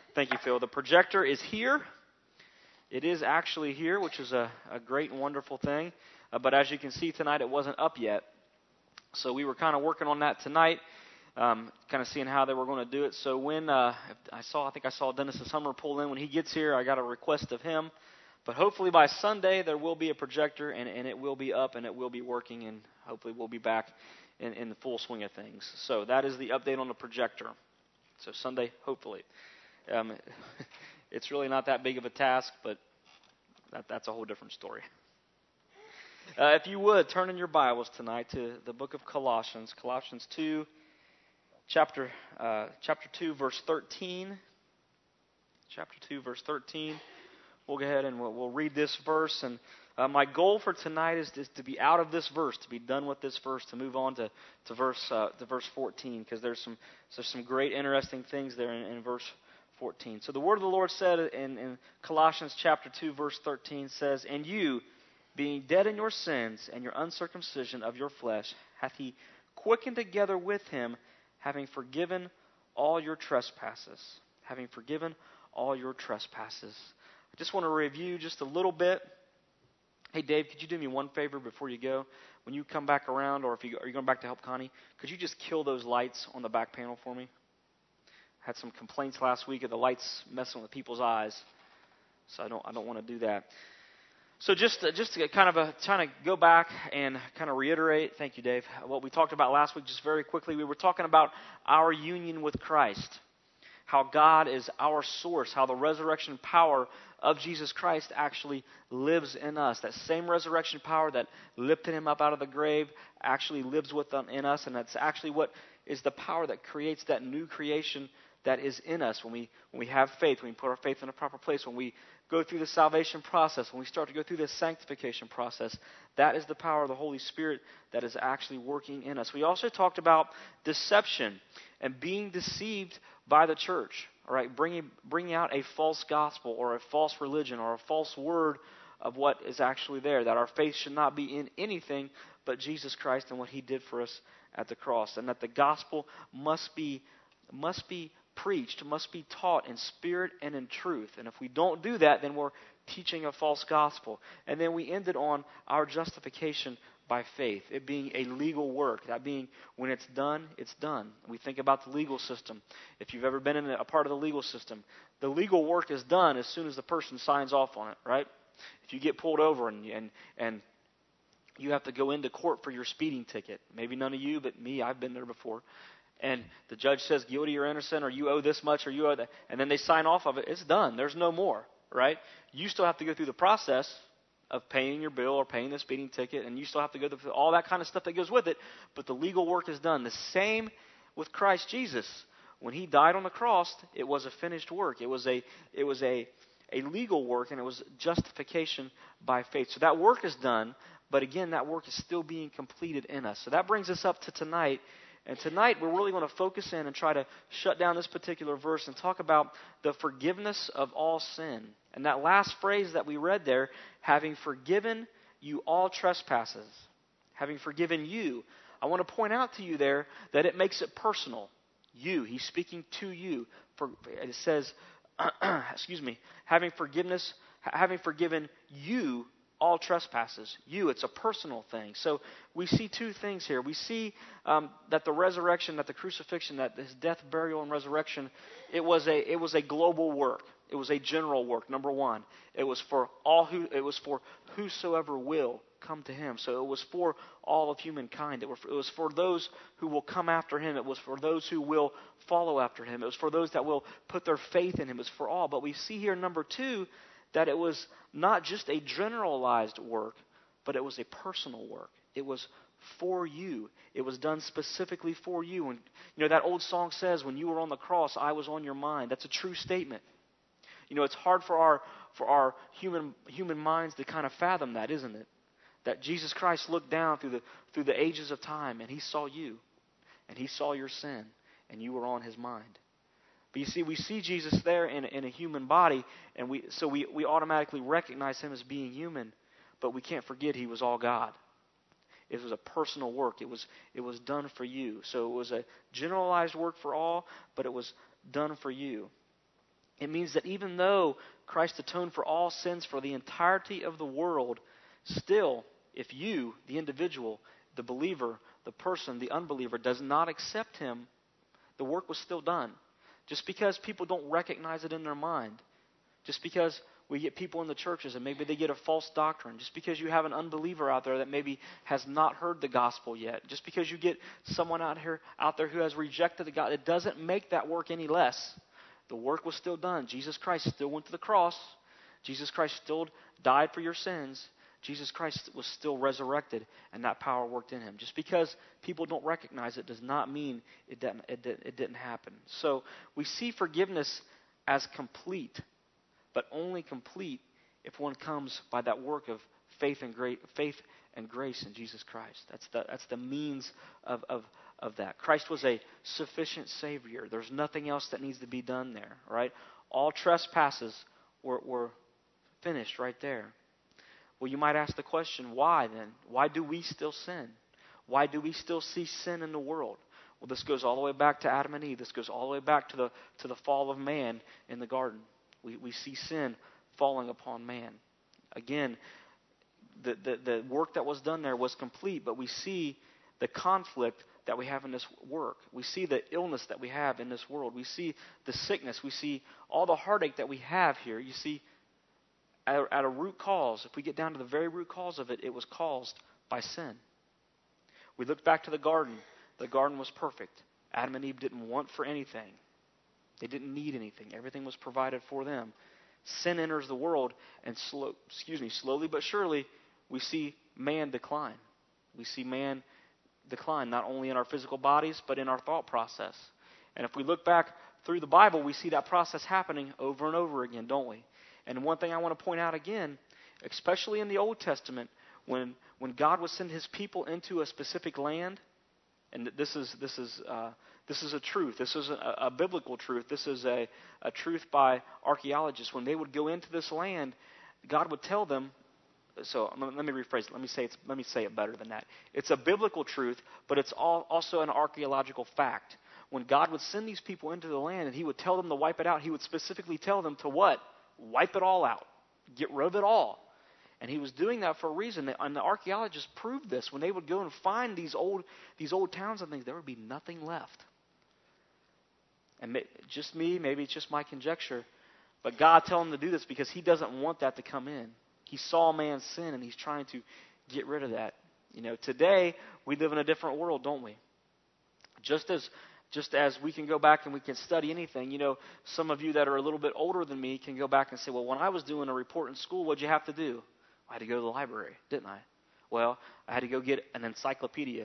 Thank you, Phil. The projector is here. It is actually here, which is a great and wonderful thing. But as you can see tonight, it wasn't up yet. So we were kind of working on that tonight, kind of seeing how they were going to do it. So when I think I saw Dennis Summer pull in. When he gets here, I got a request of him. But hopefully by Sunday, there will be a projector, and it will be up, and it will be working, and hopefully we'll be back in the full swing of things. So that is the update on the projector. So Sunday, hopefully. It's really not that big of a task, but that's a whole different story. If you would, turn in your Bibles tonight to the book of Colossians, Colossians 2, chapter 2, verse 13. Chapter 2, verse 13. We'll go ahead and we'll read this verse. And my goal for tonight is to be out of this verse, to be done with this verse, to move on to verse 14, because there's some great, interesting things there in verse 14. So the word of the Lord said in Colossians chapter 2, verse 13 says, "And you, being dead in your sins and your uncircumcision of your flesh, hath he quickened together with him, having forgiven all your trespasses." Having forgiven all your trespasses. I just want to review just a little bit. Hey, Dave, could you do me one favor before you go? When you come back around, or are you going back to help Connie, could you just kill those lights on the back panel for me? Had some complaints last week of the lights messing with people's eyes, so I don't want to do that. So just to kind of trying to go back and kind of reiterate, thank you, Dave, what we talked about last week. Just very quickly, we were talking about our union with Christ, how God is our source, how the resurrection power of Jesus Christ actually lives in us. That same resurrection power that lifted him up out of the grave actually lives in us, and that's actually what is the power that creates that new creation that is in us when we have faith, when we put our faith in a proper place, when we go through the salvation process, when we start to go through the sanctification process. That is the power of the Holy Spirit that is actually working in us. We also talked about deception and being deceived by the church. All right, bringing out a false gospel or a false religion or a false word of what is actually there. That our faith should not be in anything but Jesus Christ and what he did for us at the cross, and that the gospel must be preached, must be taught in spirit and in truth. And if we don't do that, then we're teaching a false gospel. And then we ended on our justification by faith, it being a legal work. That being, when it's done, it's done. We think about the legal system. If you've ever been in a part of the legal system, the legal work is done as soon as the person signs off on it, right? If you get pulled over and you have to go into court for your speeding ticket, maybe none of you, but me, I've been there before. And the judge says guilty or innocent, or you owe this much, or you owe that, and then they sign off of it. It's done. There's no more, right? You still have to go through the process of paying your bill or paying the speeding ticket, and you still have to go through all that kind of stuff that goes with it, but the legal work is done. The same with Christ Jesus. When he died on the cross, it was a finished work. It was a legal work, and it was justification by faith. So that work is done, but again, that work is still being completed in us. So that brings us up to tonight. And tonight, we're really going to focus in and try to shut down this particular verse and talk about the forgiveness of all sin. And that last phrase that we read there, having forgiven you all trespasses, having forgiven you, I want to point out to you there that it makes it personal. You, he's speaking to you. It says, having forgiven you all trespasses. You, it's a personal thing. So we see two things here. We see that the resurrection, that the crucifixion, that his death, burial, and resurrection, it was a global work. It was a general work. Number one, it was for whosoever will come to him. So it was for all of humankind. It was for those who will come after him. It was for those who will follow after him. It was for those that will put their faith in him. It was for all. But we see here, number two, that it was not just a generalized work, but it was a personal work. It was for you. It was done specifically for you. And that old song says, "When you were on the cross, I was on your mind." That's a true statement. It's hard for our human minds to kind of fathom that, isn't it? That Jesus Christ looked down through the ages of time, and he saw you, and he saw your sin, and you were on his mind. But you see, we see Jesus there in a human body, and we automatically recognize him as being human, but we can't forget he was all God. It was a personal work. It was done for you. So it was a generalized work for all, but it was done for you. It means that even though Christ atoned for all sins for the entirety of the world, still, if you, the individual, the believer, the person, the unbeliever, does not accept him, the work was still done. Just because people don't recognize it in their mind, just because we get people in the churches and maybe they get a false doctrine, just because you have an unbeliever out there that maybe has not heard the gospel yet, just because you get someone out there who has rejected the God, it doesn't make that work any less. The work was still done. Jesus Christ still went to the cross. Jesus Christ still died for your sins. Jesus Christ was still resurrected, and that power worked in him. Just because people don't recognize it does not mean it didn't happen. So we see forgiveness as complete, but only complete if one comes by that work of faith and grace in Jesus Christ. That's the means of that. Christ was a sufficient Savior. There's nothing else that needs to be done there, right? All trespasses were finished right there. Well, you might ask the question, why then? Why do we still sin? Why do we still see sin in the world? Well, this goes all the way back to Adam and Eve. This goes all the way back to the fall of man in the garden. We see sin falling upon man. Again, the work that was done there was complete, but we see the conflict that we have in this work. We see the illness that we have in this world. We see the sickness. We see all the heartache that we have here. You see, at a root cause, if we get down to the very root cause of it, it was caused by sin. We look back to the garden. The garden was perfect. Adam and Eve didn't want for anything. They didn't need anything. Everything was provided for them. Sin enters the world, and slowly but surely, we see man decline. We see man decline not only in our physical bodies, but in our thought process. And if we look back through the Bible, we see that process happening over and over again, don't we? And one thing I want to point out again, especially in the Old Testament, when God would send his people into a specific land, and this is a truth. This is a biblical truth. This is a truth by archaeologists. When they would go into this land, God would tell them. So let me rephrase it. Let me say it better than that. It's a biblical truth, but it's also an archaeological fact. When God would send these people into the land and he would tell them to wipe it out, he would specifically tell them to what? Wipe it all out. Get rid of it all. And he was doing that for a reason. And the archaeologists proved this. When they would go and find these old towns and things, there would be nothing left. And just me, maybe it's just my conjecture, but God telling them to do this because he doesn't want that to come in. He saw man's sin and he's trying to get rid of that. You know, today we live in a different world, don't we? Just as we can go back and we can study anything, you know, some of you that are a little bit older than me can go back and say, well, when I was doing a report in school, what'd you have to do? I had to go to the library, didn't I? Well, I had to go get an encyclopedia.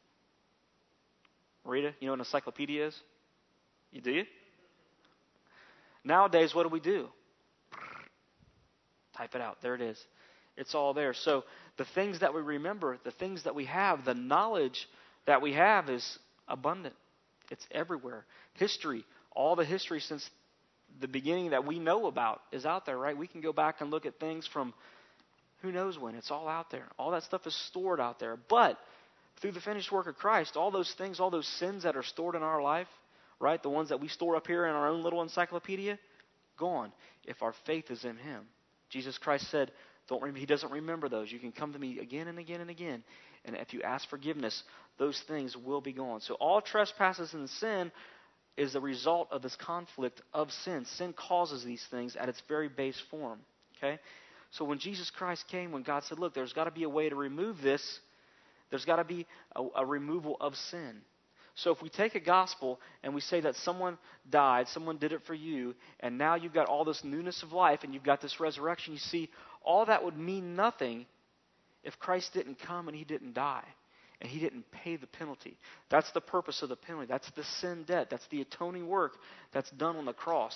Rita, you know what an encyclopedia is? You do? Nowadays, what do? Type it out. There it is. It's all there. So the things that we remember, the things that we have, the knowledge that we have is abundant. It's everywhere. History, all the history since the beginning that we know about is out there, right? We can go back and look at things from who knows when. It's all out there. All that stuff is stored out there. But through the finished work of Christ, all those things, all those sins that are stored in our life, right? The ones that we store up here in our own little encyclopedia, gone if our faith is in him. Jesus Christ said, he doesn't remember those. You can come to me again and again and again. And if you ask forgiveness, those things will be gone. So all trespasses and sin is the result of this conflict of sin. Sin causes these things at its very base form. Okay? So when Jesus Christ came, when God said, look, there's got to be a way to remove this, there's got to be a removal of sin. So if we take a gospel and we say that someone died, someone did it for you, and now you've got all this newness of life and you've got this resurrection, you see, all that would mean nothing if Christ didn't come and he didn't die and he didn't pay the penalty. That's the purpose of the penalty. That's the sin debt. That's the atoning work that's done on the cross.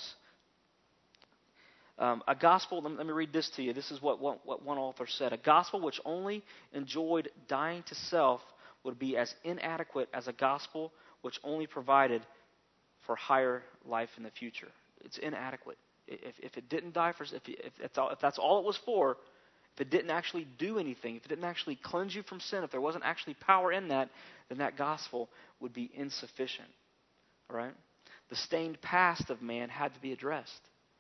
A gospel, let me read this to you. This is what one author said. A gospel which only enjoyed dying to self would be as inadequate as a gospel which only provided for higher life in the future. It's inadequate. If it didn't die for, if that's all it was for, if it didn't actually do anything, if it didn't actually cleanse you from sin, if there wasn't actually power in that, then that gospel would be insufficient. All right? The stained past of man had to be addressed.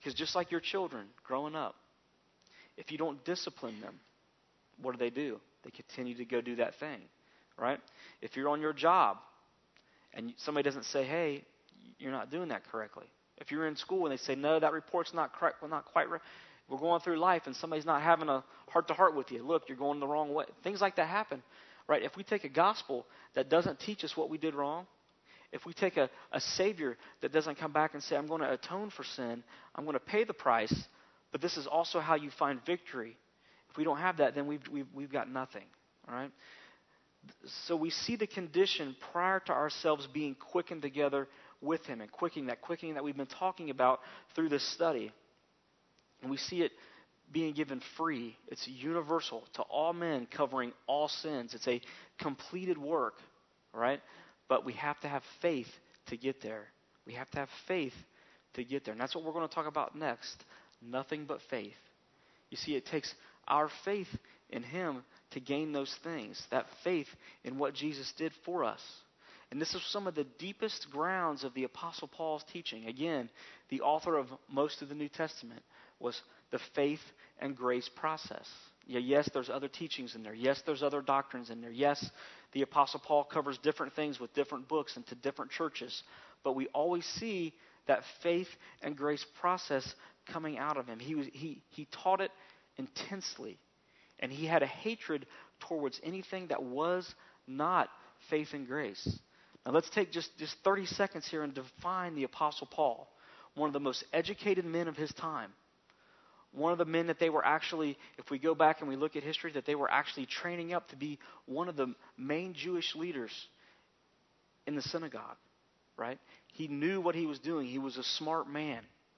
Because just like your children growing up, if you don't discipline them, what do? They continue to go do that thing, right? If you're on your job and somebody doesn't say, hey, you're not doing that correctly. If you're in school and they say, no, that report's not correct, well, not quite right. We're going through life and somebody's not having a heart-to-heart with you. Look, you're going the wrong way. Things like that happen, right? If we take a gospel that doesn't teach us what we did wrong, if we take a Savior that doesn't come back and say, I'm going to atone for sin, I'm going to pay the price, but this is also how you find victory. If we don't have that, then we've got nothing, all right? So we see the condition prior to ourselves being quickened together with Him, and quickening that we've been talking about through this study. And we see it being given free. It's universal to all men, covering all sins. It's a completed work, right? But we have to have faith to get there. We have to have faith to get there. And that's what we're going to talk about next. Nothing but faith. You see, it takes our faith in Him to gain those things. That faith in what Jesus did for us. And this is some of the deepest grounds of the Apostle Paul's teaching. Again, the author of most of the New Testament was the faith and grace process. Yeah, yes, there's other teachings in there. Yes, there's other doctrines in there. Yes, the Apostle Paul covers different things with different books and to different churches. But we always see that faith and grace process coming out of him. He taught it intensely. And he had a hatred towards anything that was not faith and grace. Now let's take just 30 seconds here and define the Apostle Paul, one of the most educated men of his time. One of the men that they were actually, if we go back and we look at history, that they were actually training up to be one of the main Jewish leaders in the synagogue, right? He knew what he was doing. He was a smart man.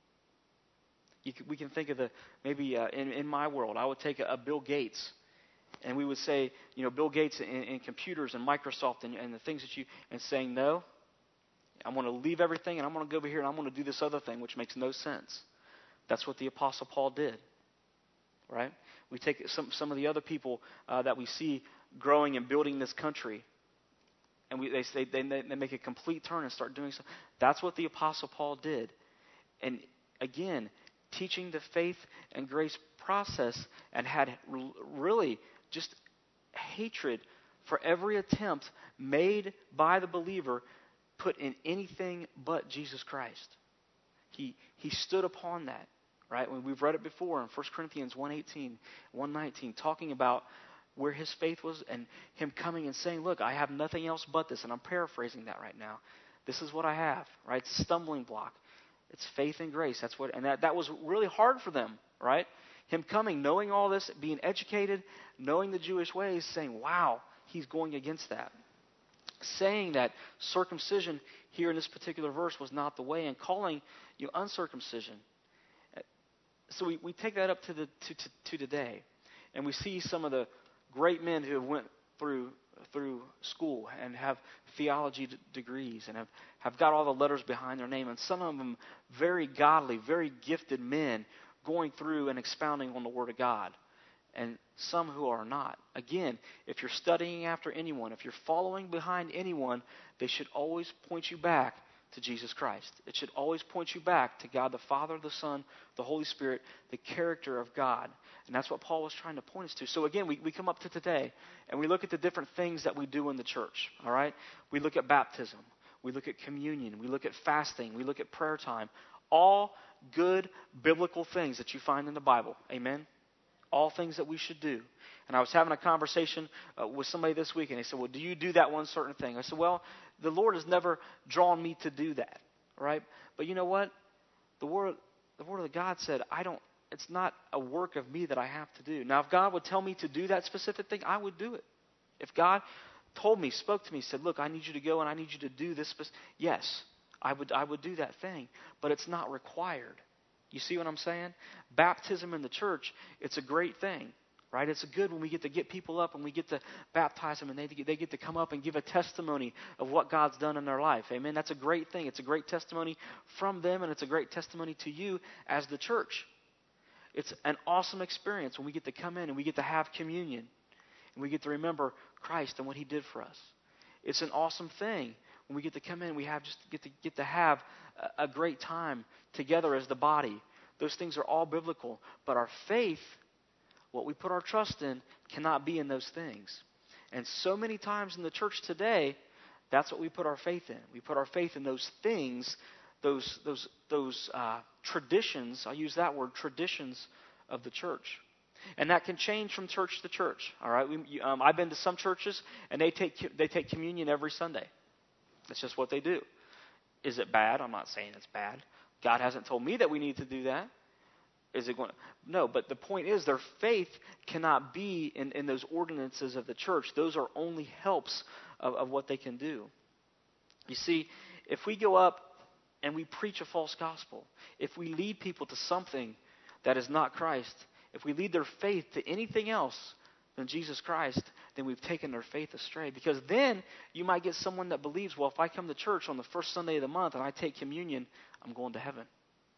We can think of in my world, I would take a Bill Gates, and we would say, Bill Gates in computers and Microsoft and the things and saying, no, I'm going to leave everything and I'm going to go over here and I'm going to do this other thing, which makes no sense. That's what the Apostle Paul did, right? We take some of the other people that we see growing and building this country, and they make a complete turn and start doing something. That's what the Apostle Paul did. And again, teaching the faith and grace process, and had really just hatred for every attempt made by the believer put in anything but Jesus Christ. He stood upon that, right? When we've read it before in 1 Corinthians 1:18, 1:19, talking about where his faith was and him coming and saying, look, I have nothing else but this. And I'm paraphrasing that right now. This is what I have, right? It's a stumbling block. It's faith and grace. That's what, and that was really hard for them, right? Him coming, knowing all this, being educated, knowing the Jewish ways, saying, wow, he's going against that. Saying that circumcision here in this particular verse was not the way, and calling uncircumcision. So we take that up to today, and we see some of the great men who have went through school and have theology degrees and have got all the letters behind their name, and some of them very godly, very gifted men going through and expounding on the Word of God, and some who are not. Again, if you're studying after anyone, if you're following behind anyone, they should always point you back to Jesus Christ. It should always point you back to God the Father, the Son, the Holy Spirit, the character of God. And that's what Paul was trying to point us to. So again, we come up to today, and we look at the different things that we do in the church, all right? We look at baptism. We look at communion. We look at fasting. We look at prayer time. All good biblical things that you find in the Bible. Amen? All things that we should do. And I was having a conversation with somebody this week, and they said, well, do you do that one certain thing? I said, well, the Lord has never drawn me to do that, right? But you know what? The Word of God said, it's not a work of me that I have to do. Now, if God would tell me to do that specific thing, I would do it. If God told me, spoke to me, said, look, I need you to go and I need you to do this, yes, I would do that thing. But it's not required. You see what I'm saying? Baptism in the church, it's a great thing, right? It's good when we get to get people up and we get to baptize them and they get to come up and give a testimony of what God's done in their life. Amen? That's a great thing. It's a great testimony from them, and it's a great testimony to you as the church. It's an awesome experience when we get to come in and we get to have communion and we get to remember Christ and what He did for us. It's an awesome thing when we get to come in and we get to have a great time together as the body, Those things are all biblical. But our faith, what we put our trust in, cannot be in those things. And so many times in the church today, that's what we put our faith in. We put our faith in those things, those traditions. I'll use that word, traditions of the church. And that can change from church to church. All right, I've been to some churches, and they take communion every Sunday. That's just what they do. Is it bad? I'm not saying it's bad. God hasn't told me that we need to do that. Is it going to? No, but the point is their faith cannot be in those ordinances of the church. Those are only helps of what they can do. You see, if we go up and we preach a false gospel, if we lead people to something that is not Christ, if we lead their faith to anything else than Jesus Christ, then we've taken their faith astray. Because then you might get someone that believes, well, if I come to church on the first Sunday of the month and I take communion, I'm going to heaven.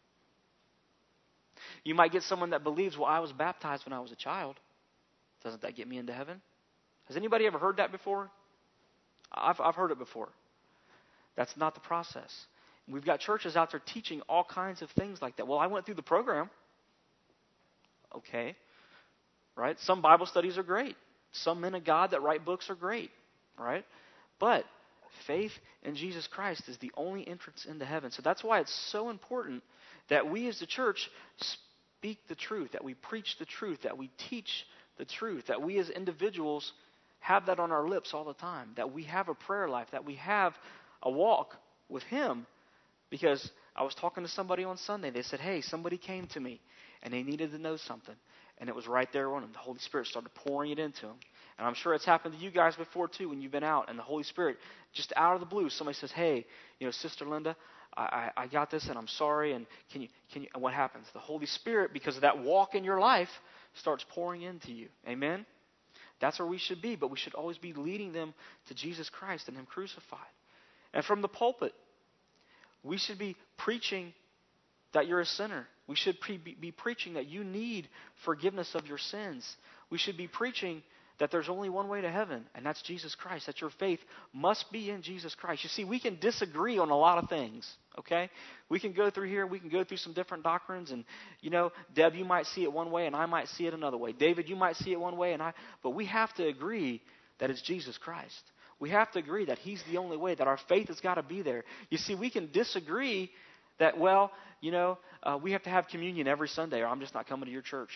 You might get someone that believes, well, I was baptized when I was a child. Doesn't that get me into heaven? Has anybody ever heard that before? I've heard it before. That's not the process. We've got churches out there teaching all kinds of things like that. Well, I went through the program. Okay. Right? Some Bible studies are great. Some men of God that write books are great. Right? But faith in Jesus Christ is the only entrance into heaven. So that's why it's so important that we as the church speak the truth, that we preach the truth, that we teach the truth, that we as individuals have that on our lips all the time, that we have a prayer life, that we have a walk with Him. Because I was talking to somebody on Sunday. They said, hey, somebody came to me and they needed to know something. And it was right there on them. The Holy Spirit started pouring it into them. And I'm sure it's happened to you guys before too when you've been out and the Holy Spirit, just out of the blue, somebody says, hey, Sister Linda, I got this and I'm sorry. And can you, and what happens? The Holy Spirit, because of that walk in your life, starts pouring into you. Amen? That's where we should be, but we should always be leading them to Jesus Christ and Him crucified. And from the pulpit, we should be preaching that you're a sinner. We should be preaching that you need forgiveness of your sins. We should be preaching that there's only one way to heaven, and that's Jesus Christ, that your faith must be in Jesus Christ. You see, we can disagree on a lot of things, okay? We can go through here, we can go through some different doctrines, and, Deb, you might see it one way, and I might see it another way. David, you might see it one way, but we have to agree that it's Jesus Christ. We have to agree that He's the only way, that our faith has got to be there. You see, we can disagree that, we have to have communion every Sunday, or I'm just not coming to your church.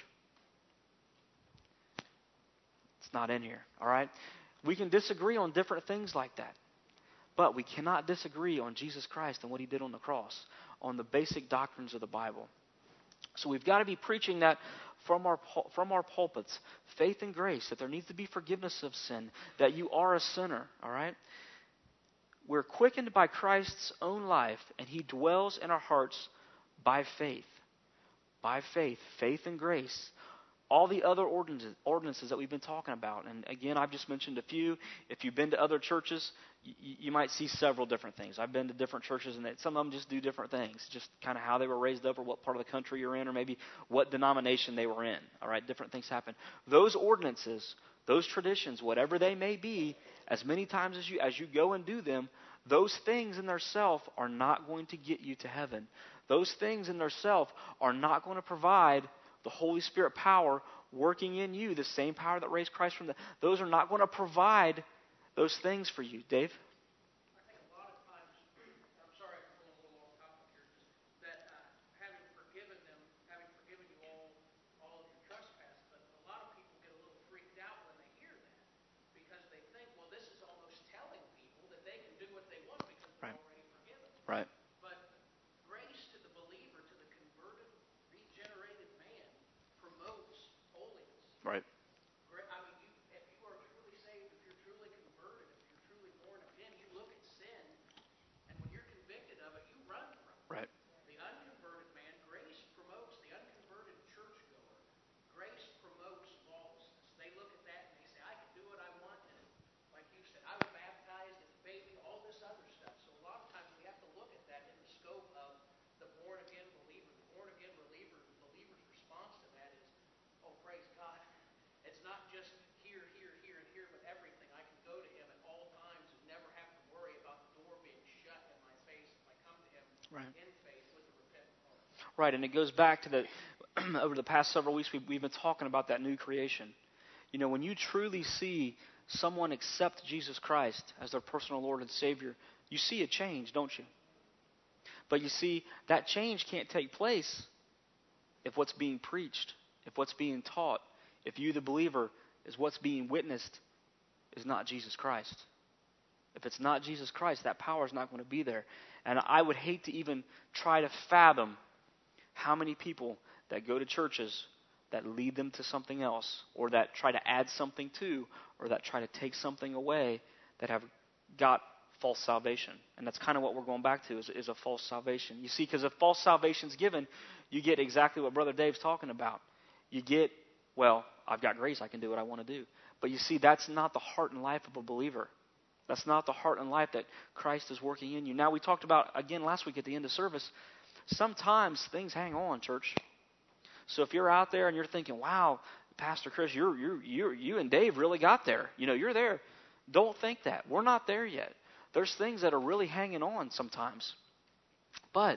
It's not in here, all right? We can disagree on different things like that. But we cannot disagree on Jesus Christ and what He did on the cross, on the basic doctrines of the Bible. So we've got to be preaching that from our pulpits, faith and grace, that there needs to be forgiveness of sin, that you are a sinner, all right? We're quickened by Christ's own life, and He dwells in our hearts by faith. By faith, faith and grace. All the other ordinances that we've been talking about. And again, I've just mentioned a few. If you've been to other churches, you might see several different things. I've been to different churches, and some of them just do different things. Just kind of how they were raised up, or what part of the country you're in, or maybe what denomination they were in. All right, different things happen. Those ordinances, those traditions, whatever they may be, as many times as you go and do them, those things in themselves are not going to get you to heaven. Those things in themselves are not going to provide the Holy Spirit power working in you, the same power that raised Christ from the... Those are not going to provide those things for you. Dave? I think a lot of times, I'm sorry I'm going a little off topic here, just that having forgiven you all of your trespasses, but a lot of people get a little freaked out when they hear that, because they think, well, this is almost telling people that they can do what they want because they're already forgiven. Right. But grace to the believer, to the converted, regenerated man, promotes holiness. Right. I mean, if you are truly saved, if you're truly converted, if you're truly born again, you look at sin, and when you're convicted of it, you run from it. Right. The unconverted man, grace promotes, the unconverted churchgoer, grace promotes lawlessness. They look at that and they say, I can do what I want, and like you said, I was baptized as a baby, all this other stuff. So a lot of times we have to look at that Right, and it goes back to the over the past several weeks we've been talking about that new creation. You know, when you truly see someone accept Jesus Christ as their personal Lord and Savior, you see a change, don't you? But you see, that change can't take place if what's being preached, if what's being taught, if you, the believer, is what's being witnessed is not Jesus Christ. If it's not Jesus Christ, that power is not going to be there. And I would hate to even try to fathom how many people that go to churches that lead them to something else, or that try to add something to, or that try to take something away, that have got false salvation. And that's kind of what we're going back to, is a false salvation. You see, because if false salvation is given, you get exactly what Brother Dave's talking about. You get, well, I've got grace, I can do what I want to do. But you see, that's not the heart and life of a believer. That's not the heart and life that Christ is working in you. Now, we talked about, again, last week at the end of service, sometimes things hang on, church. So if you're out there and you're thinking, wow, Pastor Chris, you and Dave really got there. You know, you're there. Don't think that. We're not there yet. There's things that are really hanging on sometimes. But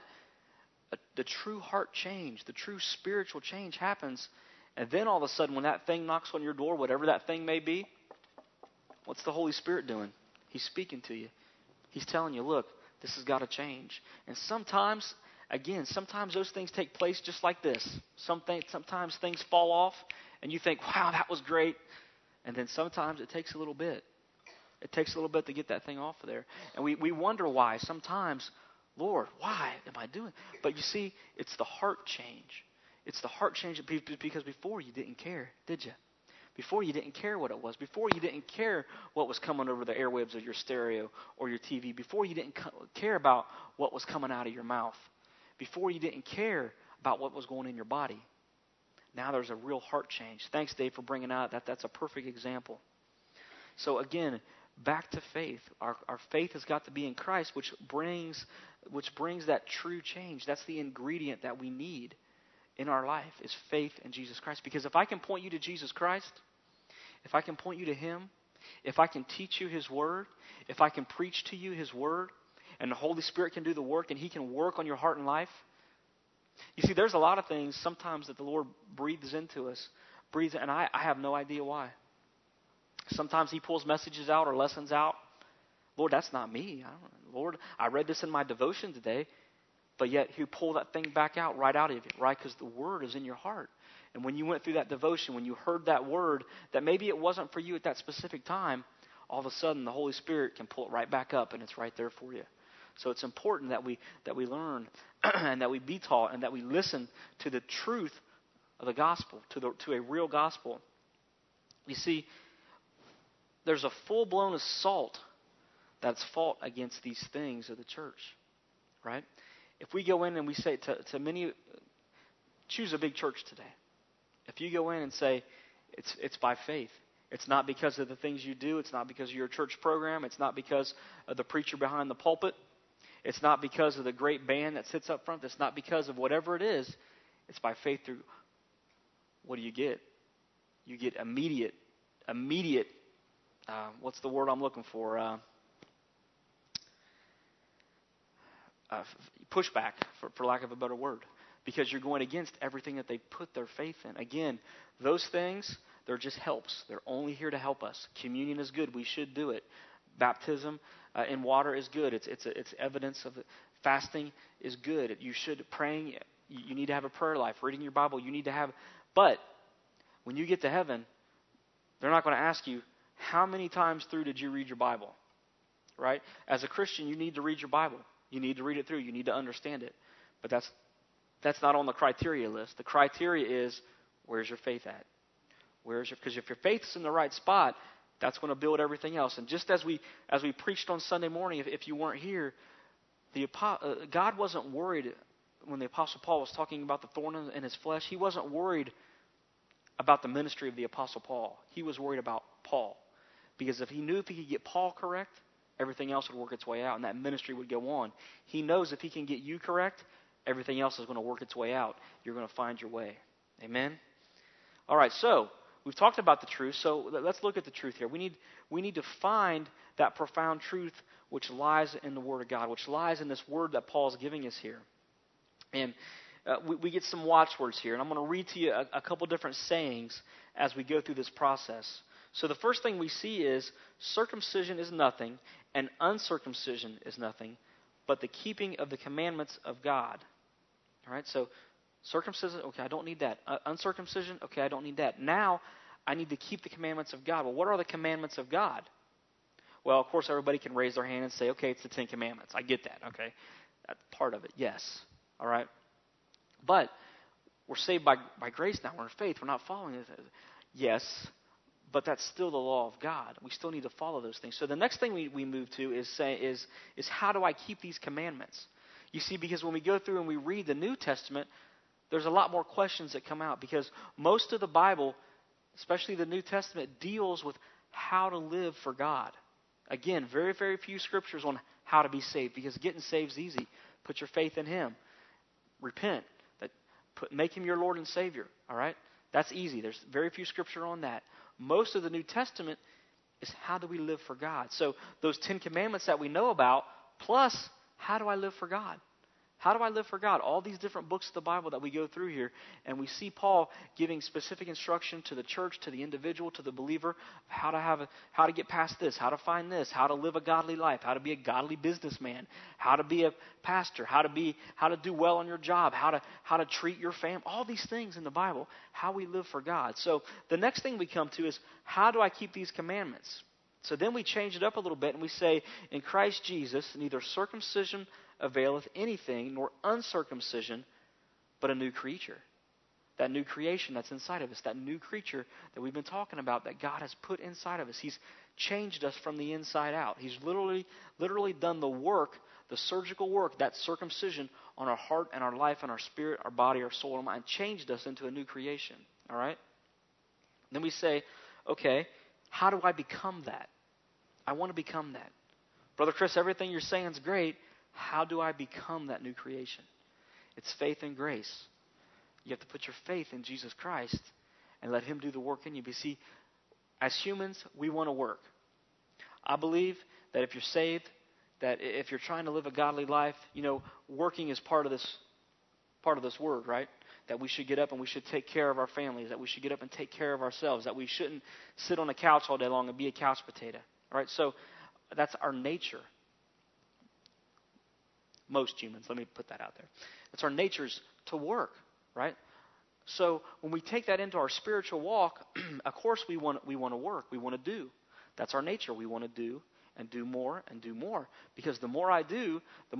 the true heart change, the true spiritual change happens. And then all of a sudden when that thing knocks on your door, whatever that thing may be, what's the Holy Spirit doing? He's speaking to you. He's telling you, look, this has got to change. And sometimes, again, sometimes those things take place just like this. Sometimes things fall off and you think, wow, that was great. And then sometimes it takes a little bit. It takes a little bit to get that thing off of there. And we wonder why. Sometimes, Lord, why am I doing? But you see, it's the heart change. It's the heart change because before you didn't care, did you? Before you didn't care what it was. Before you didn't care what was coming over the airwaves of your stereo or your TV. Before you didn't care about what was coming out of your mouth. Before you didn't care about what was going in your body. Now there's a real heart change. Thanks, Dave, for bringing out that. That's a perfect example. So again, back to faith. Our faith has got to be in Christ, which brings that true change. That's the ingredient that we need in our life, is faith in Jesus Christ. Because if I can point you to Jesus Christ, if I can point you to Him, if I can teach you His Word, if I can preach to you His Word, and the Holy Spirit can do the work, and He can work on your heart and life. You see, there's a lot of things sometimes that the Lord breathes into us, and I have no idea why. Sometimes He pulls messages out or lessons out. Lord, that's not me. Lord, I read this in my devotion today, but yet He pulled that thing back out right out of you, right? Because the Word is in your heart. And when you went through that devotion, when you heard that word, that maybe it wasn't for you at that specific time, all of a sudden the Holy Spirit can pull it right back up, and it's right there for you. So it's important that we learn and that we be taught and that we listen to the truth of the gospel, to a real gospel. You see, there's a full-blown assault that's fought against these things of the church, right? If we go in and we say to many, choose a big church today. If you go in and say, it's by faith. It's not because of the things you do. It's not because of your church program. It's not because of the preacher behind the pulpit. It's not because of the great band that sits up front. It's not because of whatever it is. It's by faith through, what do you get? You get immediate, what's the word I'm looking for? Pushback, for lack of a better word. Because you're going against everything that they put their faith in. Again, those things, they're just helps. They're only here to help us. Communion is good. We should do it. Baptism in water is good. It's evidence of it. Fasting is good. You should praying. You need to have a prayer life. Reading your Bible, you need to have. But when you get to heaven, they're not going to ask you, how many times through did you read your Bible? Right? As a Christian, you need to read your Bible. You need to read it through. You need to understand it. But that's not on the criteria list. The criteria is, where's your faith at? Because if your faith's in the right spot, that's going to build everything else. And just as we preached on Sunday morning, if you weren't here, God wasn't worried when the Apostle Paul was talking about the thorn in his flesh. He wasn't worried about the ministry of the Apostle Paul. He was worried about Paul. Because if he could get Paul correct, everything else would work its way out, and that ministry would go on. He knows if he can get you correct, everything else is going to work its way out. You're going to find your way. Amen? All right, so we've talked about the truth, so let's look at the truth here. We need to find that profound truth which lies in the Word of God, which lies in this word that Paul's giving us here. And we get some watchwords here, and I'm going to read to you a couple different sayings as we go through this process. So the first thing we see is circumcision is nothing, and uncircumcision is nothing, but the keeping of the commandments of God. All right, so circumcision, okay, I don't need that. Uncircumcision, okay, I don't need that. Now, I need to keep the commandments of God. Well, what are the commandments of God? Well, of course, everybody can raise their hand and say, okay, it's the 10 Commandments. I get that, okay. That's part of it, yes. All right. But we're saved by grace now. We're in faith. We're not following it. Yes, but that's still the law of God. We still need to follow those things. So the next thing we move to is how do I keep these commandments? You see, because when we go through and we read the New Testament, there's a lot more questions that come out because most of the Bible, especially the New Testament, deals with how to live for God. Again, very, very few scriptures on how to be saved because getting saved is easy. Put your faith in Him. Repent. Make Him your Lord and Savior. All right? That's easy. There's very few scripture on that. Most of the New Testament is how do we live for God. So those 10 Commandments that we know about, plus how do I live for God? How do I live for God? All these different books of the Bible that we go through here, and we see Paul giving specific instruction to the church, to the individual, to the believer, how to get past this, how to find this, how to live a godly life, how to be a godly businessman, how to be a pastor, how to do well on your job, how to treat your family. All these things in the Bible, how we live for God. So the next thing we come to is how do I keep these commandments? So then we change it up a little bit and we say, in Christ Jesus, neither circumcision availeth anything, nor uncircumcision, but a new creature. That new creation that's inside of us, that new creature that we've been talking about that God has put inside of us. He's changed us from the inside out. He's literally done the work, the surgical work, that circumcision on our heart and our life and our spirit, our body, our soul, and mind, changed us into a new creation. All right? Then we say, okay, how do I become that? I want to become that. Brother Chris, everything you're saying is great. How do I become that new creation? It's faith and grace. You have to put your faith in Jesus Christ and let Him do the work in you. But see, as humans, we want to work. I believe that if you're saved, that if you're trying to live a godly life, working is part of this word, right? That we should get up and we should take care of our families, that we should get up and take care of ourselves, that we shouldn't sit on a couch all day long and be a couch potato. All right? So that's our nature. Most humans, let me put that out there. It's our natures to work, right? So when we take that into our spiritual walk, of course we want to work. We want to do. That's our nature. We want to do and do more and do more. Because the more I do,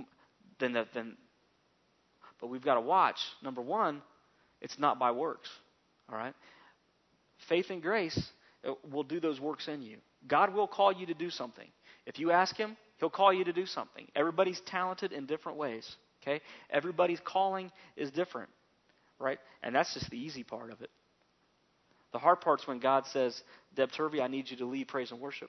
but we've got to watch. Number one, it's not by works. All right? Faith and grace will do those works in you. God will call you to do something. If you ask Him, He'll call you to do something. Everybody's talented in different ways. Okay? Everybody's calling is different. Right? And that's just the easy part of it. The hard part's when God says, Deb Turvey, I need you to lead praise and worship.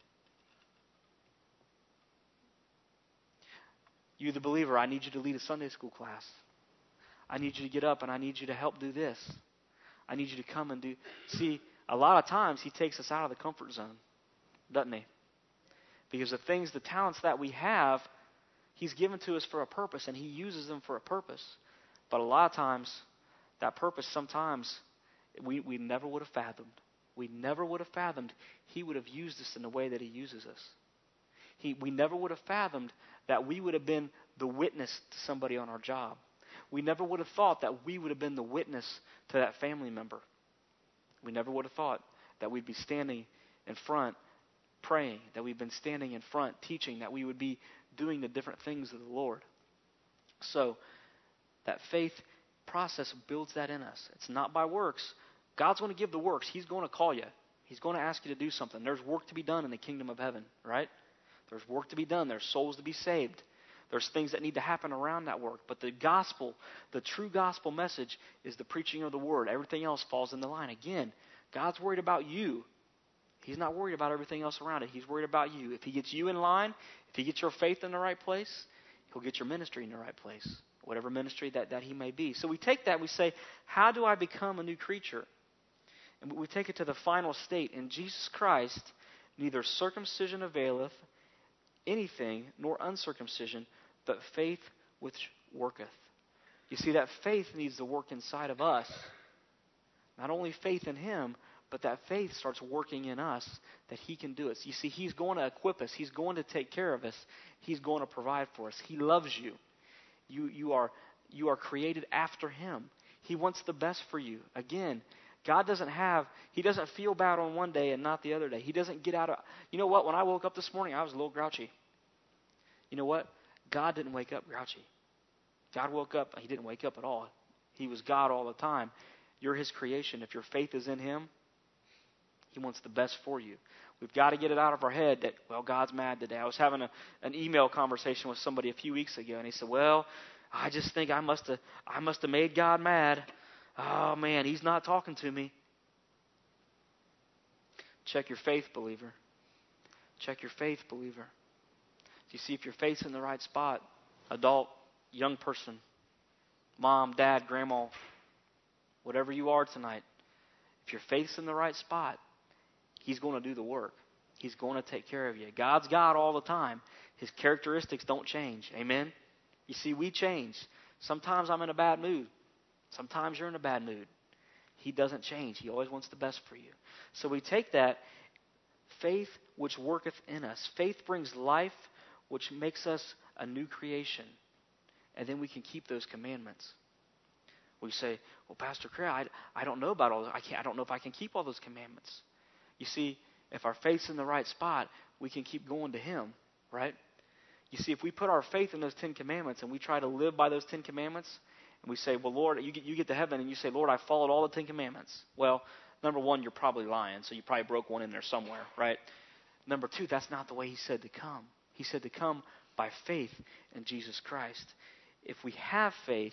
You, the believer, I need you to lead a Sunday school class. I need you to get up and I need you to help do this. I need you to come and do. See, a lot of times He takes us out of the comfort zone, doesn't He? Because the talents that we have, He's given to us for a purpose and He uses them for a purpose. But a lot of times, that purpose sometimes we never would have fathomed. We never would have fathomed He would have used us in the way that He uses us. We never would have fathomed that we would have been the witness to somebody on our job. We never would have thought that we would have been the witness to that family member. We never would have thought that we'd be standing in front praying, that we've been standing in front teaching, that we would be doing the different things of the Lord. So that faith process builds that in us. It's not by works. God's going to give the works. He's going to call you. He's going to ask you to do something. There's work to be done in the kingdom of heaven, right? There's work to be done. There's souls to be saved. There's things that need to happen around that work. But the gospel, the true gospel message is the preaching of the word. Everything else falls in the line. Again, God's worried about you. He's not worried about everything else around it. He's worried about you. If He gets you in line, if He gets your faith in the right place, He'll get your ministry in the right place, whatever ministry that He may be. So we take that and we say, how do I become a new creature? And we take it to the final state. In Jesus Christ, neither circumcision availeth anything, nor uncircumcision, but faith which worketh. You see, that faith needs to work inside of us. Not only faith in Him, but that faith starts working in us that He can do it. You see, He's going to equip us. He's going to take care of us. He's going to provide for us. He loves you. You are created after Him. He wants the best for you. Again, God He doesn't feel bad on one day and not the other day. He doesn't get out of... You know what? When I woke up this morning, I was a little grouchy. You know what? God didn't wake up grouchy. God woke up. He didn't wake up at all. He was God all the time. You're His creation. If your faith is in Him, He wants the best for you. We've got to get it out of our head that, well, God's mad today. I was having an email conversation with somebody a few weeks ago, and he said, well, I just think I must have made God mad. Oh, man, He's not talking to me. Check your faith, believer. Check your faith, believer. Do you see if your faith's in the right spot? Adult, young person, mom, dad, grandma, whatever you are tonight, if your faith's in the right spot, He's going to do the work. He's going to take care of you. God's God all the time. His characteristics don't change. Amen? You see, we change. Sometimes I'm in a bad mood. Sometimes you're in a bad mood. He doesn't change. He always wants the best for you. So we take that faith which worketh in us. Faith brings life, which makes us a new creation. And then we can keep those commandments. We say, well, Pastor Craig, I don't know about all those. I don't know if I can keep all those commandments. You see, if our faith's in the right spot, we can keep going to Him, right? You see, if we put our faith in those 10 commandments and we try to live by those 10 commandments, and we say, well, Lord, you get to heaven and you say, Lord, I followed all the 10 commandments. Well, number one, you're probably lying, so you probably broke one in there somewhere, right? Number two, that's not the way He said to come. He said to come by faith in Jesus Christ. If we have faith,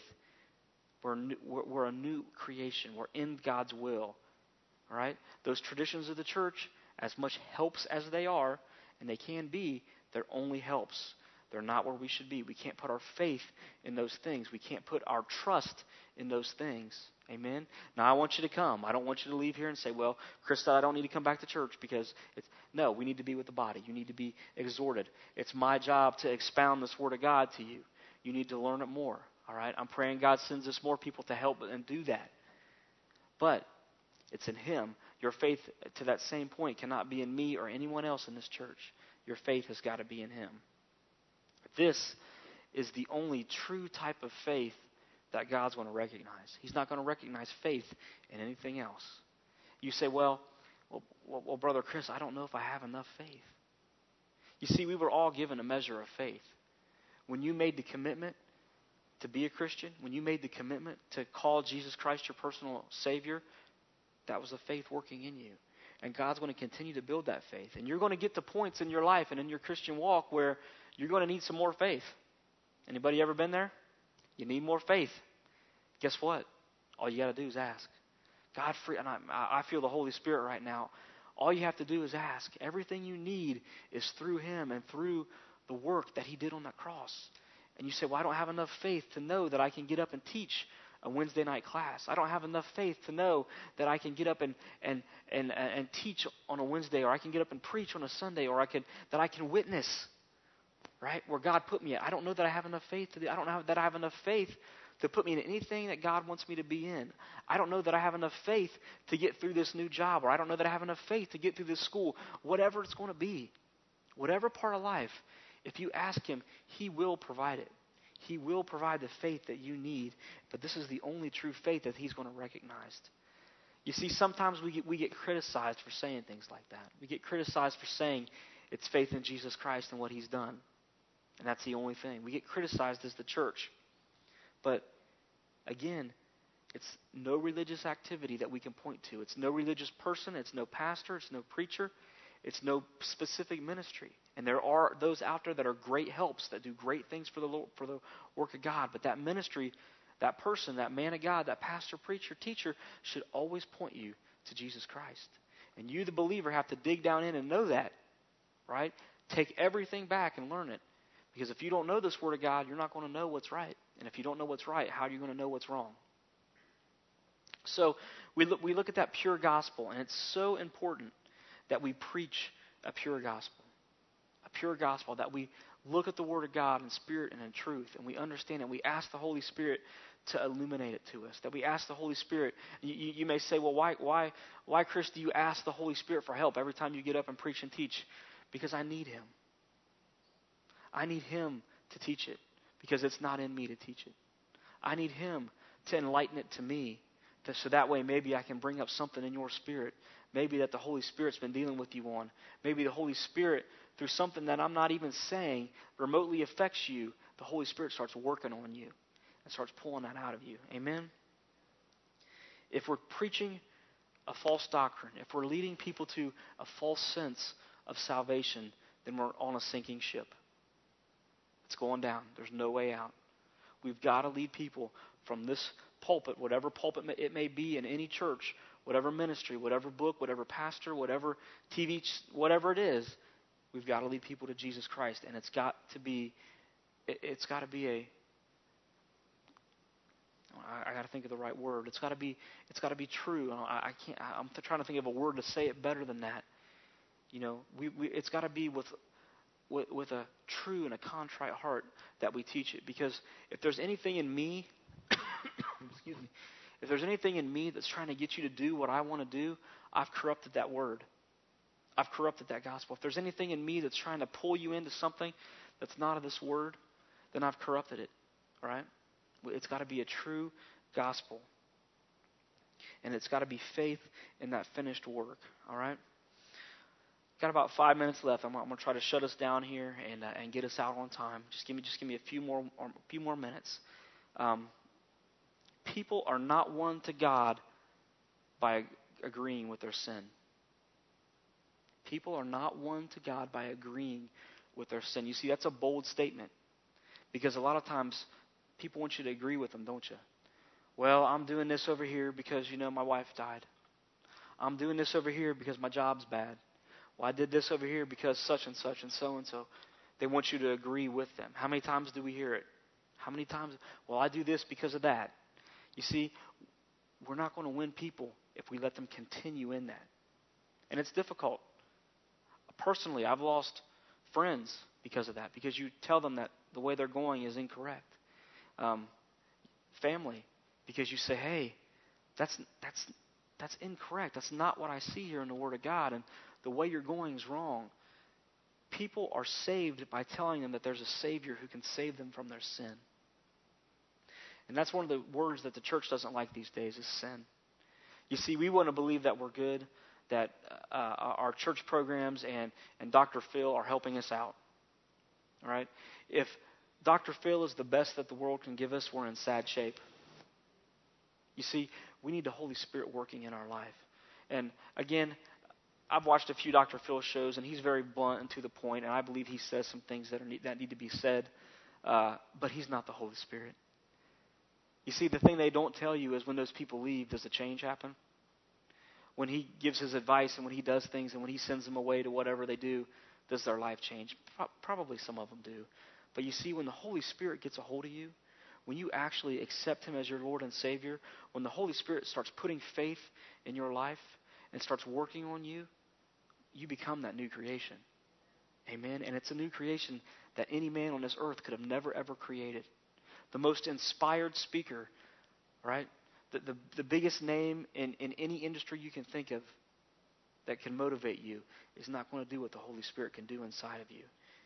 we're a new creation. We're in God's will. All right? Those traditions of the church, as much helps as they are, and they can be, they're only helps. They're not where we should be. We can't put our faith in those things. We can't put our trust in those things. Amen? Now, I want you to come. I don't want you to leave here and say, well, Krista, I don't need to come back to church because it's... No, we need to be with the body. You need to be exhorted. It's my job to expound this Word of God to you. You need to learn it more. All right? I'm praying God sends us more people to help and do that. But it's in Him. Your faith, to that same point, cannot be in me or anyone else in this church. Your faith has got to be in Him. This is the only true type of faith that God's going to recognize. He's not going to recognize faith in anything else. You say, well, Brother Chris, I don't know if I have enough faith. You see, we were all given a measure of faith. When you made the commitment to be a Christian, when you made the commitment to call Jesus Christ your personal Savior, that was the faith working in you. And God's going to continue to build that faith. And you're going to get to points in your life and in your Christian walk where you're going to need some more faith. Anybody ever been there? You need more faith. Guess what? All you got to do is ask. God, and I feel the Holy Spirit right now. All you have to do is ask. Everything you need is through Him and through the work that He did on that cross. And you say, well, I don't have enough faith to know that I can get up and teach a Wednesday night class. I don't have enough faith to know that I can get up and teach on a Wednesday, or I can get up and preach on a Sunday, or that I can witness, right, where God put me at. I don't know that I have enough faith I don't know that I have enough faith to put me in anything that God wants me to be in. I don't know that I have enough faith to get through this new job, or I don't know that I have enough faith to get through this school. Whatever it's going to be, whatever part of life, if you ask Him, He will provide it. He will provide the faith that you need, but this is the only true faith that He's going to recognize. You see, sometimes we get criticized for saying things like that. We get criticized for saying it's faith in Jesus Christ and what He's done, and that's the only thing. We get criticized as the church. But again, it's no religious activity that we can point to. It's no religious person. It's no pastor. It's no preacher. It's no specific ministry. And there are those out there that are great helps, that do great things for the Lord, for the work of God. But that ministry, that person, that man of God, that pastor, preacher, teacher should always point you to Jesus Christ. And you, the believer, have to dig down in and know that, right? Take everything back and learn it. Because if you don't know this Word of God, you're not going to know what's right. And if you don't know what's right, how are you going to know what's wrong? So we look at that pure gospel, and it's so important that we preach a pure gospel. A pure gospel, that we look at the Word of God in spirit and in truth, and we understand it. We ask the Holy Spirit to illuminate it to us, that we ask the Holy Spirit. You may say, well, why, Chris, do you ask the Holy Spirit for help every time you get up and preach and teach? Because I need Him. I need Him to teach it because it's not in me to teach it. I need Him to enlighten it to me so that way maybe I can bring up something in your spirit. Maybe that the Holy Spirit's been dealing with you on. Maybe the Holy Spirit, through something that I'm not even saying, remotely affects you. The Holy Spirit starts working on you and starts pulling that out of you. Amen? If we're preaching a false doctrine, if we're leading people to a false sense of salvation, then we're on a sinking ship. It's going down. There's no way out. We've got to lead people from this pulpit, whatever pulpit it may be in any church, whatever ministry, whatever book, whatever pastor, whatever TV, whatever it is, we've got to lead people to Jesus Christ. And it's got to be a, I got to think of the right word. It's got to be true. I'm trying to think of a word to say it better than that. You know, it's got to be with a true and a contrite heart that we teach it. Because if there's anything in me, excuse me, if there's anything in me that's trying to get you to do what I want to do, I've corrupted that word. I've corrupted that gospel. If there's anything in me that's trying to pull you into something that's not of this word, then I've corrupted it. All right? It's got to be a true gospel. And it's got to be faith in that finished work. All right? Got about 5 minutes left. I'm going to try to shut us down here and get us out on time. Just give me a few more minutes. People are not won to God by agreeing with their sin. People are not won to God by agreeing with their sin. You see, that's a bold statement because a lot of times people want you to agree with them, don't you? Well, I'm doing this over here because, my wife died. I'm doing this over here because my job's bad. Well, I did this over here because such and such and so and so. They want you to agree with them. How many times do we hear it? How many times? Well, I do this because of that. You see, we're not going to win people if we let them continue in that. And it's difficult. Personally, I've lost friends because of that, because you tell them that the way they're going is incorrect. Family, because you say, hey, that's incorrect. That's not what I see here in the Word of God, and the way you're going is wrong. People are saved by telling them that there's a Savior who can save them from their sin. And that's one of the words that the church doesn't like these days is sin. You see, we want to believe that we're good, that our church programs and Dr. Phil are helping us out. All right? If Dr. Phil is the best that the world can give us, we're in sad shape. You see, we need the Holy Spirit working in our life. And again, I've watched a few Dr. Phil shows, and he's very blunt and to the point, and I believe he says some things that need to be said, but he's not the Holy Spirit. You see, the thing they don't tell you is when those people leave, does a change happen? When he gives his advice and when he does things and when he sends them away to whatever they do, does their life change? Probably some of them do. But you see, when the Holy Spirit gets a hold of you, when you actually accept Him as your Lord and Savior, when the Holy Spirit starts putting faith in your life and starts working on you, you become that new creation. Amen? And it's a new creation that any man on this earth could have never, ever created. The most inspired speaker, right? The biggest name in any industry you can think of that can motivate you is not going to do what the Holy Spirit can do inside of you.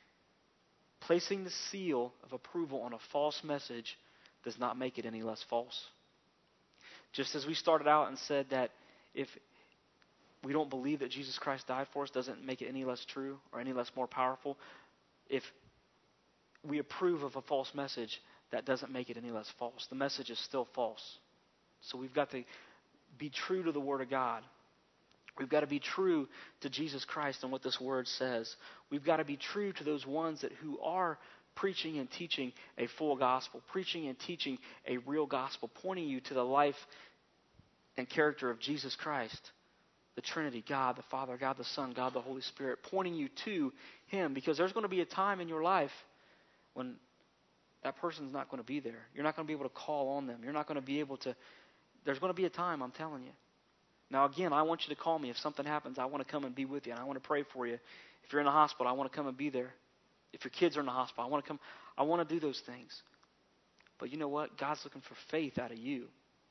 Placing the seal of approval on a false message does not make it any less false. Just as we started out and said that if we don't believe that Jesus Christ died for us, doesn't make it any less true or any less more powerful. If we approve of a false message, that doesn't make it any less false. The message is still false. So we've got to be true to the Word of God. We've got to be true to Jesus Christ and what this Word says. We've got to be true to those ones who are preaching and teaching a full gospel, preaching and teaching a real gospel, pointing you to the life and character of Jesus Christ, the Trinity, God the Father, God the Son, God the Holy Spirit, pointing you to Him, because there's going to be a time in your life when that person's not going to be there. You're not going to be able to call on them. You're not going to be able to. There's going to be a time, I'm telling you. Now, again, I want you to call me. If something happens, I want to come and be with you, and I want to pray for you. If you're in the hospital, I want to come and be there. If your kids are in the hospital, I want to come. I want to do those things. But you know what? God's looking for faith out of you.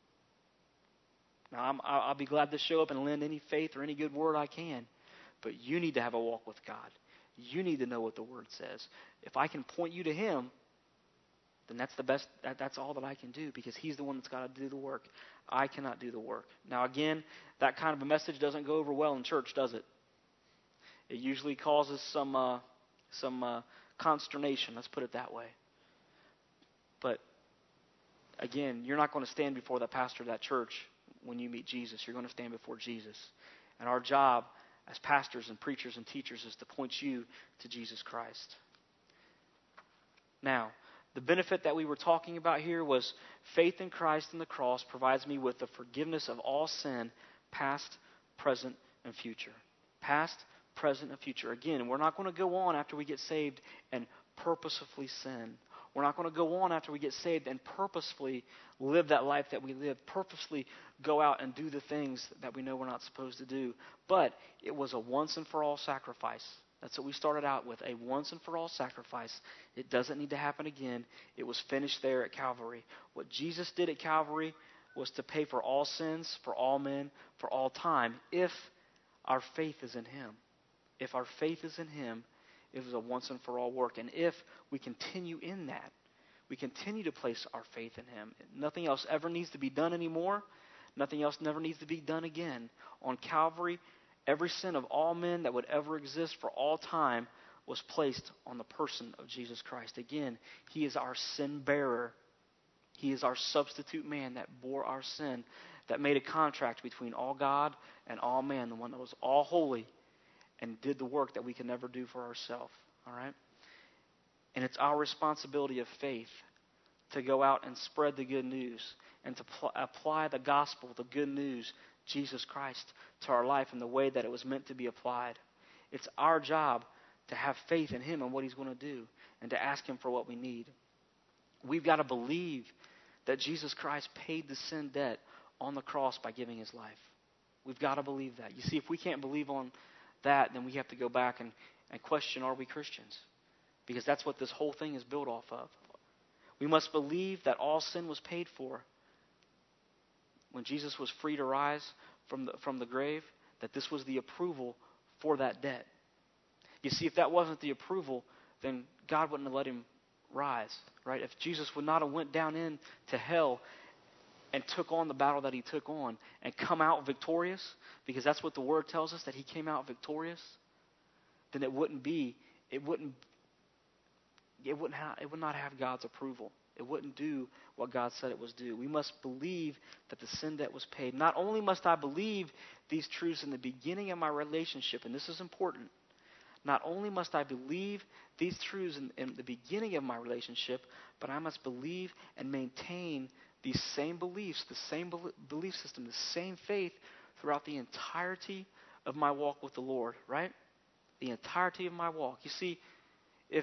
Now, I'll be glad to show up and lend any faith or any good word I can. But you need to have a walk with God. You need to know what the Word says. If I can point you to Him, then that's the best. That's all that I can do, because He's the one that's got to do the work. I cannot do the work. Now, again, that kind of a message doesn't go over well in church, does it? It usually causes some consternation. Let's put it that way. But again, you're not going to stand before the pastor of that church when you meet Jesus. You're going to stand before Jesus. And our job as pastors and preachers and teachers is to point you to Jesus Christ. Now, the benefit that we were talking about here was faith in Christ and the cross provides me with the forgiveness of all sin, past, present, and future. Past, present, and future. Again, we're not going to go on after we get saved and purposefully sin. We're not going to go on after we get saved and purposefully live that life that we live, purposefully go out and do the things that we know we're not supposed to do. But it was a once and for all sacrifice. That's what we started out with, a once and for all sacrifice. It doesn't need to happen again. It was finished there at Calvary. What Jesus did at Calvary was to pay for all sins, for all men, for all time, if our faith is in Him. If our faith is in Him, it was a once and for all work. And if we continue in that, we continue to place our faith in Him. Nothing else ever needs to be done anymore. Nothing else never needs to be done again. On Calvary, every sin of all men that would ever exist for all time was placed on the person of Jesus Christ. Again, He is our sin bearer. He is our substitute man that bore our sin, that made a contract between all God and all man, the one that was all holy and did the work that we can never do for ourselves. All right? And it's our responsibility of faith to go out and spread the good news and to apply the gospel, the good news, Jesus Christ, to our life in the way that it was meant to be applied. It's our job to have faith in Him and what He's going to do and to ask Him for what we need. We've got to believe that Jesus Christ paid the sin debt on the cross by giving His life. We've got to believe that. You see, if we can't believe on that, then we have to go back and question, are we Christians? Because that's what this whole thing is built off of. We must believe that all sin was paid for. When Jesus was free to rise from the grave, that this was the approval for that debt. You see, if that wasn't the approval, then God wouldn't have let Him rise, right? If Jesus would not have went down into hell and took on the battle that He took on and come out victorious, because that's what the Word tells us, that He came out victorious, then it would not have God's approval. It wouldn't do what God said it was due. We must believe that the sin debt was paid. Not only must I believe these truths in the beginning of my relationship, and this is important, not only must I believe these truths in the beginning of my relationship, but I must believe and maintain these same beliefs, the same belief system, the same faith throughout the entirety of my walk with the Lord, right? The entirety of my walk. You see, if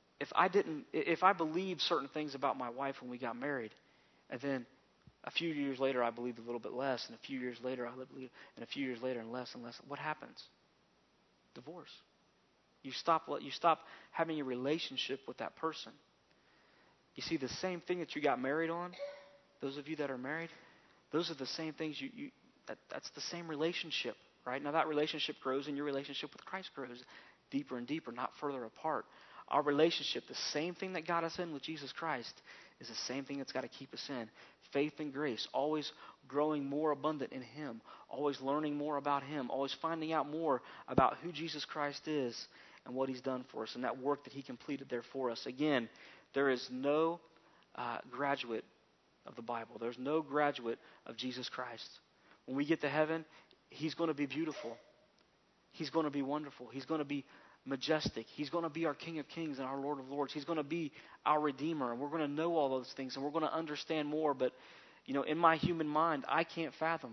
I believed certain things about my wife when we got married, and then a few years later I believed a little bit less, and a few years later I believed, and a few years later and less, what happens? Divorce. You stop having a relationship with that person. You see, the same thing that you got married on, those of you that are married, those are the same things that's the same relationship, right? Now that relationship grows and your relationship with Christ grows deeper and deeper, not further apart. Our relationship, the same thing that got us in with Jesus Christ, is the same thing that's got to keep us in. Faith and grace, always growing more abundant in Him, always learning more about Him, always finding out more about who Jesus Christ is and what He's done for us and that work that He completed there for us. Again, there is no graduate of the Bible. There's no graduate of Jesus Christ. When we get to heaven, He's going to be beautiful. He's going to be wonderful. He's going to be majestic. He's going to be our King of Kings and our Lord of Lords. He's going to be our Redeemer, and we're going to know all those things, and we're going to understand more. But, in my human mind, I can't fathom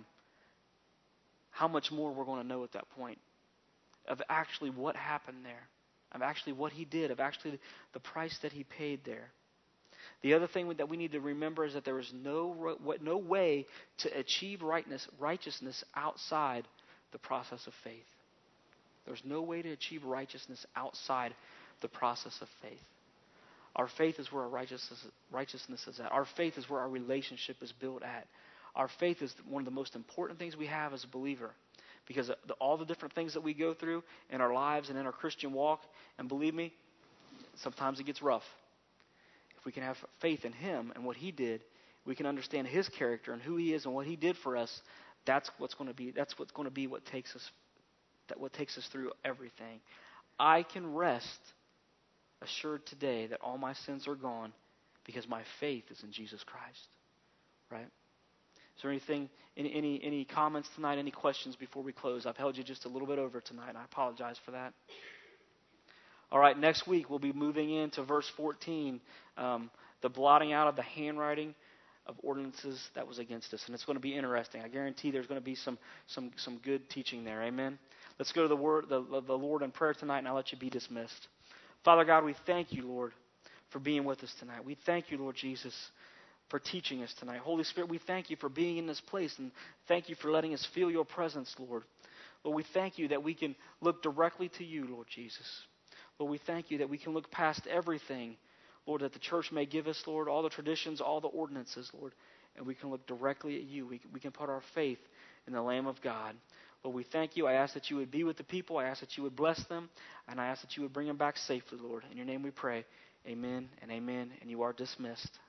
how much more we're going to know at that point of actually what happened there, of actually what He did, of actually the price that He paid there. The other thing that we need to remember is that there is no way to achieve righteousness outside the process of faith. There's no way to achieve righteousness outside the process of faith. Our faith is where our righteousness is at. Our faith is where our relationship is built at. Our faith is one of the most important things we have as a believer. Because all the different things that we go through in our lives and in our Christian walk, and believe me, sometimes it gets rough. If we can have faith in Him and what He did, we can understand His character and who He is and what He did for us. That's what's going to be what takes us through everything. I can rest assured today that all my sins are gone because my faith is in Jesus Christ. Right? Is there any comments tonight, any questions before we close? I've held you just a little bit over tonight, and I apologize for that. All right, next week we'll be moving into verse 14, the blotting out of the handwriting of ordinances that was against us. And it's going to be interesting. I guarantee there's going to be some good teaching there. Amen? Let's go to the Lord in prayer tonight, and I'll let you be dismissed. Father God, we thank you, Lord, for being with us tonight. We thank you, Lord Jesus, for teaching us tonight. Holy Spirit, we thank you for being in this place, and thank you for letting us feel your presence, Lord. Lord, we thank you that we can look directly to you, Lord Jesus. Lord, we thank you that we can look past everything, Lord, that the church may give us, Lord, all the traditions, all the ordinances, Lord, and we can look directly at you. We can put our faith in the Lamb of God. Lord, we thank you. I ask that you would be with the people. I ask that you would bless them, and I ask that you would bring them back safely, Lord. In your name we pray. Amen and amen, and you are dismissed.